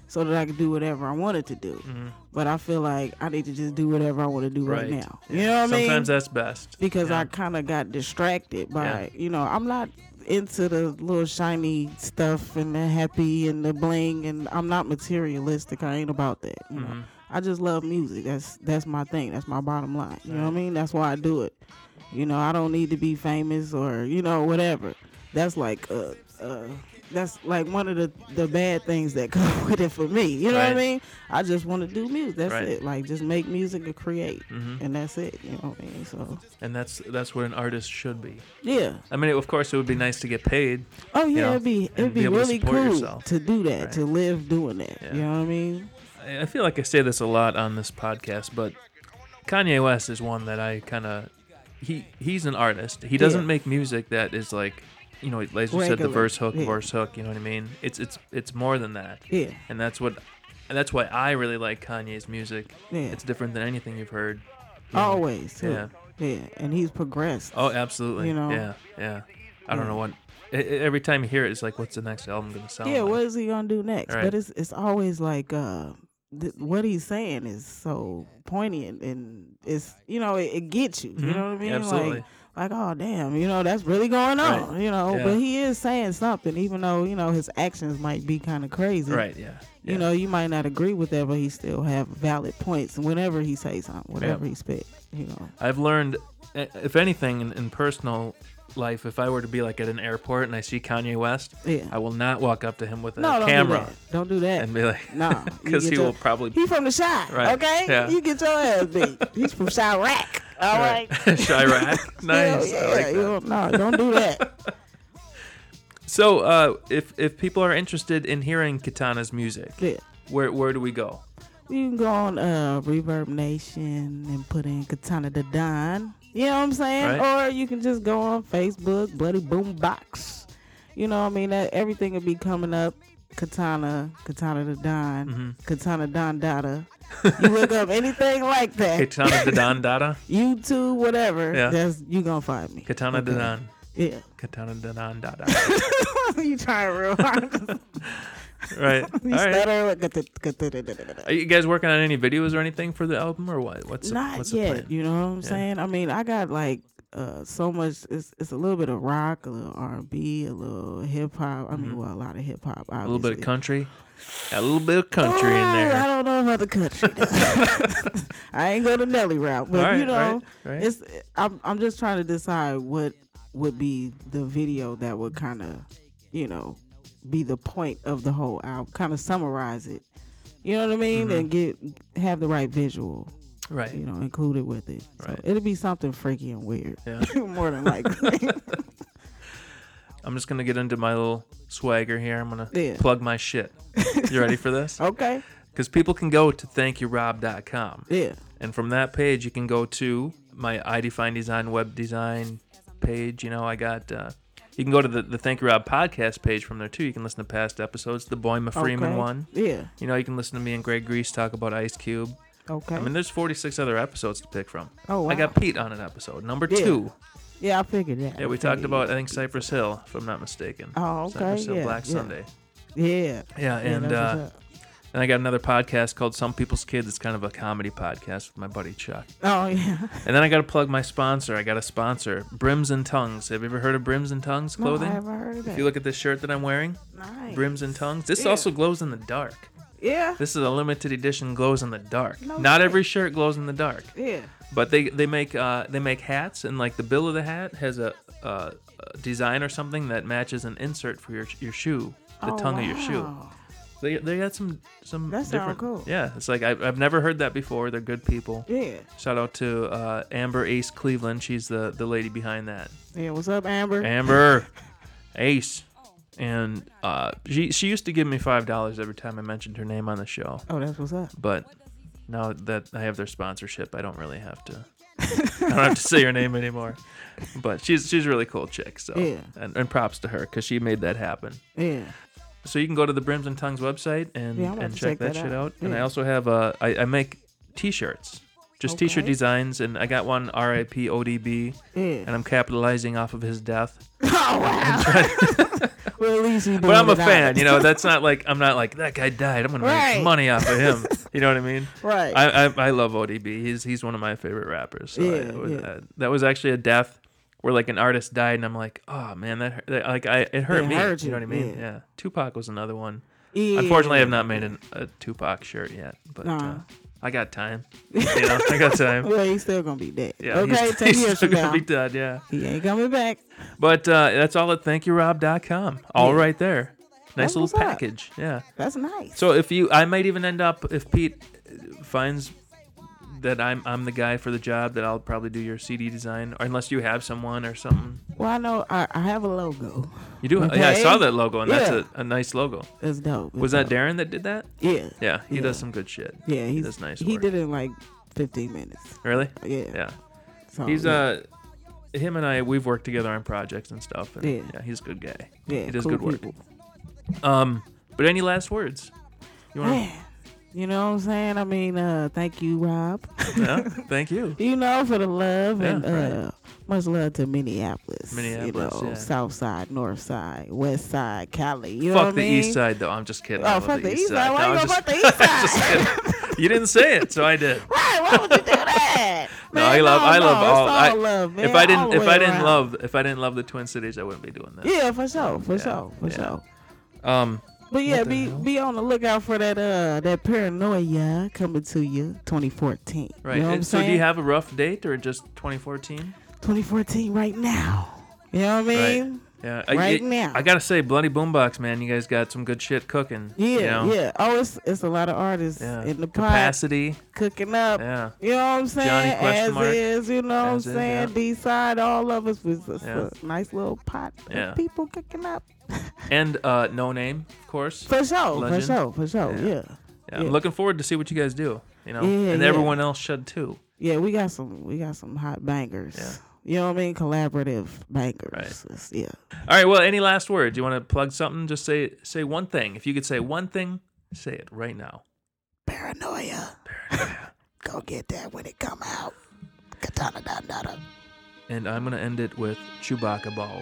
so that I could do whatever I wanted to do. But I feel like I need to just do whatever I want to do right now. You know what I mean? Sometimes that's best. Because I kind of got distracted by, I'm not into the little shiny stuff and the happy and the bling, and I'm not materialistic. I ain't about that. You know, I just love music. That's my thing. That's my bottom line. You know what I mean? That's why I do it. I don't need to be famous or whatever. That's like that's like one of the bad things that come with it for me. You know what I mean? I just want to do music. That's it. Like, just make music and create, and that's it. You know what I mean? So. And that's what an artist should be. Yeah. I mean, of course, it would be nice to get paid. Oh yeah, it'd be really cool yourself. To do that, to live doing that. Yeah. You know what I mean? I feel like I say this a lot on this podcast, but Kanye West is one that I kind of he's an artist. He doesn't make music that is like, as you said, the verse hook, you know what I mean? It's more than that. Yeah. And that's why I really like Kanye's music. Yeah. It's different than anything you've heard. Always. Too. Yeah. Yeah. And he's progressed. Oh, absolutely. Yeah. I don't know what. Every time you hear it, it's like, what's the next album going to sound like? Yeah, what is he going to do next? Right. But it's always like what he's saying is so poignant, and it's it gets you. You know what I mean? Absolutely. Like, oh damn, that's really going on. Right. But he is saying something, even though his actions might be kind of crazy. Right. Yeah. You might not agree with that, but he still have valid points whenever he says something, whatever he spits. I've learned, if anything, in personal life, if I were to be like at an airport and I see Kanye West, I will not walk up to him with a camera. Don't do that. And be like, no, because he will probably. He's from the Chi, right. Okay? Yeah. You get your ass beat. He's from Chirac. All right. Chirac. Nice. Yeah, I like that. No, don't do that. So, if people are interested in hearing Katana's music, where do we go? You can go on Reverb Nation and put in Katana the Don. You know what I'm saying? Right. Or you can just go on Facebook, Bloody Boom Box. You know what I mean? Everything will be coming up. Katana the Don, Katana Don Dada. You look up anything like that. Katana the Don Dada? YouTube, whatever. Yeah. You gonna find me. Katana the Don. Yeah. Katana the Don Dada. You trying real hard. Right. You All right. stutter. Are you guys working on any videos or anything for the album, or what? What's Not the yet. plan? You know what I'm saying? I mean, I got like so much. It's a little bit of rock, a little R&B, a little hip hop. I mean, a lot of hip hop. A little bit of country. A little bit of country in there. I don't know about the country. I ain't go the Nelly route, but All right. it's. I'm just trying to decide what would be the video that would kind of, be the point of the whole album. Kind of summarize it. You know what I mean? And have the right visual. Right. Included with it. Right. So it'll be something freaky and weird. Yeah. More than likely. I'm just gonna get into my little swagger here. I'm gonna Yeah. plug my shit. You ready for this? Okay. Because people can go to thankyourob.com. Yeah. And from that page, you can go to my I Define Design web design page. I got. You can go to the Thank You Rob podcast page from there too. You can listen to past episodes. The Boyma Freeman one. Yeah. You can listen to me and Greg Grease talk about Ice Cube. Okay. I mean, there's 46 other episodes to pick from. Oh, wow. I got Pete on an episode, number 2. Yeah, I figured that. Yeah, we talked about, I think, Cypress Hill, if I'm not mistaken. Oh, okay. Cypress Hill, Yeah, Black yeah. Sunday. Yeah. Yeah, and that's what's up. I got another podcast called Some People's Kids. It's kind of a comedy podcast with my buddy Chuck. Oh, yeah. And then I got to plug my sponsor. I got a sponsor, Brims and Tongues. Have you ever heard of Brims and Tongues clothing? No, I haven't heard of that. If you look at this shirt that I'm wearing, Nice. Brims and Tongues. This also glows in the dark. Yeah. This is a limited edition glows in the dark. No Not shit. every shirt glows in the dark. Yeah. But they make hats, and like the bill of the hat has a design or something that matches an insert for your shoe, the tongue of your shoe. They got some That sound different. cool. Yeah, it's like I've never heard that before. They're good people. Yeah. Shout out to Amber Ace Cleveland. She's the lady behind that. Yeah. What's up, Amber? Amber Ace, and she used to give me $5 every time I mentioned her name on the show. Oh, that's what's up. But now that I have their sponsorship, I don't really have to. I don't have to say her name anymore. But she's a really cool chick. So Yeah. and props to her because she made that happen. Yeah. So you can go to the Brims and Tongues website Yeah, I'm about and to check check that that shit out. out. And I Yeah. also have I make T-shirts, just T-shirt Okay. designs, and I got one RIP ODB, Yeah. and I'm capitalizing off of his death. Oh, wow. Well, at least you But I'm a doing it fan, honest. you know. That's not like I'm not like that guy died. I'm gonna Right. make money off of him. You know what I mean? Right. I love ODB. He's one of my favorite rappers. So Yeah. That was actually a death where like an artist died, and I'm like, oh man, it hurt me. hurt You know what I mean? yeah. Yeah. Tupac was another one. Yeah. Unfortunately, I have not made a Tupac shirt yet, but Nah. I got time. You know, I got time. Well, he's still gonna be dead. Yeah, okay, 10 he's years still from gonna now, be dead. Yeah. he ain't coming back. But that's all at thankyourob.com. All Yeah. right there. Nice That's little what's up. package. Yeah. That's nice. So I might even end up, if Pete finds that I'm the guy for the job, that I'll probably do your CD design, or unless you have someone or something. Well, I know I have a logo. You do? Okay. Yeah, I saw that logo, and Yeah. that's a nice logo. It's dope. Was that Darren that did that? Yeah. Yeah, he Yeah. does some good shit. Yeah, he does nice He work. did it in like 15 minutes. Really? Yeah. Yeah. So, He's yeah. him and I, we've worked together on projects and stuff. And Yeah. he's a good guy. Yeah, he does cool good work. people. But any last words? You want? Man, you know what I'm saying? I mean, thank you, Rob. Yeah. Thank you. You know, for the love, and right. much love to Minneapolis. Minneapolis, you know, yeah. South Side, North Side, West Side, Cali. You know Fuck what the I mean? East Side, though. I'm just kidding. Oh, I love fuck the East Side. No, Why I'm you just- gonna fuck the East I'm just Side? kidding. You didn't say it, so I did. Right? Why would you do that? No, Man, I love it's all. all love, man. If I all the way around. didn't love the Twin Cities, I wouldn't be doing that. Yeah, for sure, for Yeah. sure. But What yeah, the hell? be on the lookout for that Paranoia coming to you 2014. Right. You know what I'm And so, saying? do you have a rough date or just 2014? 2014 right now. You know what I mean? Yeah. Right now. I gotta say, Bloody Boombox, man, you guys got some good shit cooking. Yeah, you know? yeah. Oh, it's a lot of artists Yeah. in the pot Capacity. cooking up. Yeah. You know what I'm saying? Johnny question As mark. is, you know what I'm As is, saying? yeah. D-side, all of us was just Yeah. a nice little pot Yeah. of people cooking up. And No Name, of course. For sure, Legend. for sure. Yeah. Yeah. Yeah, Yeah. I'm looking forward to see what you guys do. You know, Yeah, and yeah. everyone else should too. Yeah, we got some hot bangers. Yeah. You know what I mean? Collaborative bangers. Right. It's- Yeah. All right. Well, any last words? You want to plug something? Just say one thing. If you could say one thing, say it right now. Paranoia. Go get that when it come out. Katana da da da. And I'm gonna end it with Chewbacca balls.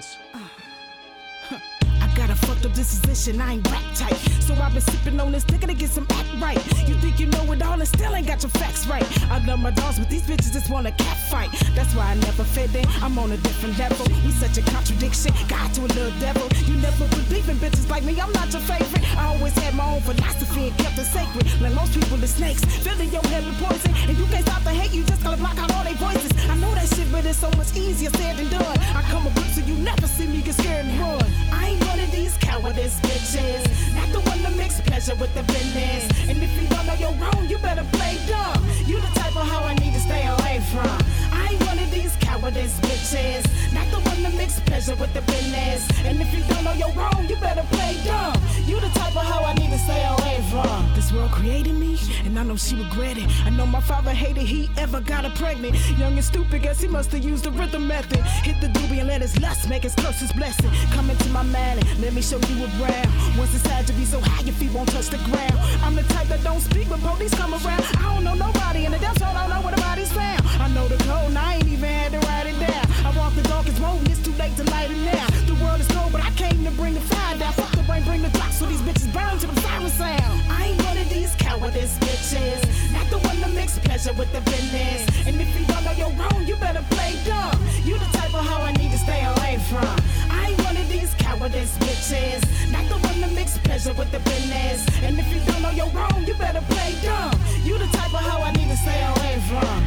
I got a fucked up disposition, I ain't rap tight. So I've been sipping on this nigga to get some act right. You think you know it all and still ain't got your facts right. I love my dogs, but these bitches just want a cat fight. That's why I never fit in, I'm on a different level. We such a contradiction, God to a little devil. You never believe in bitches like me, I'm not your favorite. I always had my own philosophy and kept it sacred. Like most people, the snakes, filling your head with poison. And you can't stop the hate, you just gotta block out all their voices. I know that shit, but it's so much easier said than done. I come up so you never see me get scared and run. I ain't one of these cowardice bitches, not the one to mix pleasure with the business. And if you don't know you're wrong, you better play dumb. You the type of hoe I need to stay away from. I ain't one of these cowardice bitches, not the one to mix pleasure with the business. And if you don't know you're wrong, you better play dumb. You the type of hoe I need to stay away from. This world created me, and I know she regret it. I know my father hated he ever got her pregnant. Young and stupid, guess he must have used the rhythm method. Hit the doobie and let his lust make his curse his blessing. Come into my man and let me show you around. Once it's sad to be so high, your feet won't touch the ground. I'm the type that don't speak when police come around. I don't know nobody, and the death toll don't know where the body's found. I know the code, and I ain't even had to write it down. I walk the darkest road, and it's too late to light it now. The world is cold, but I came to bring the fire down. Fuck the rain, bring the drops, so these bitches burn to the siren sound. I ain't one of these cowardice bitches, not the one to mix pleasure with the business. And if you don't know you're wrong, you better play dumb. You the type of hoe I need to stay away from. I ain't one of these cowardice bitches, not the one to mix pleasure with the business. And if you don't know you're wrong, you better play dumb. You the type of hoe I need to stay away from.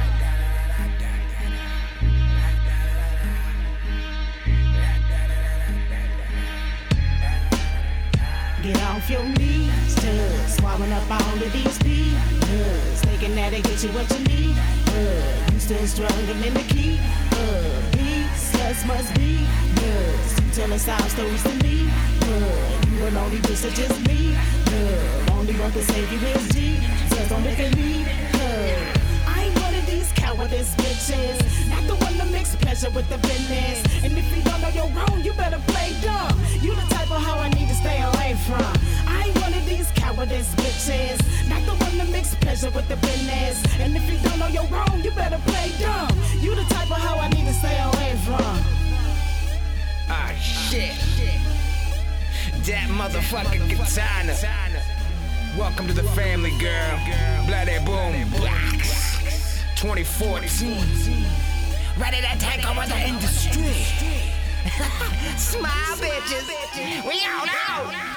Get off your knees, just swallowing up all of these beats, thinking that they get you what you need. You still struggling in the key. These sluts must be. You telling sob stories to me. You an only bitch that just me. Only one can save you is G. Just don't look at me. I ain't one of these cowardice bitches, not the one to mix pleasure with the business. And if you don't know you're wrong, you better play dumb. You the type of hoe I need to stay away from. I ain't one of these cowardice bitches, not the one to mix pleasure with the business. And if you don't know you're wrong, you better play dumb. You the type of hoe I need to stay away from. Ah, shit. that motherfucking katana. Welcome to the family, girl. Bloody Boom Blacks 2014. Ready to take over the industry. Smile, bitches. We out.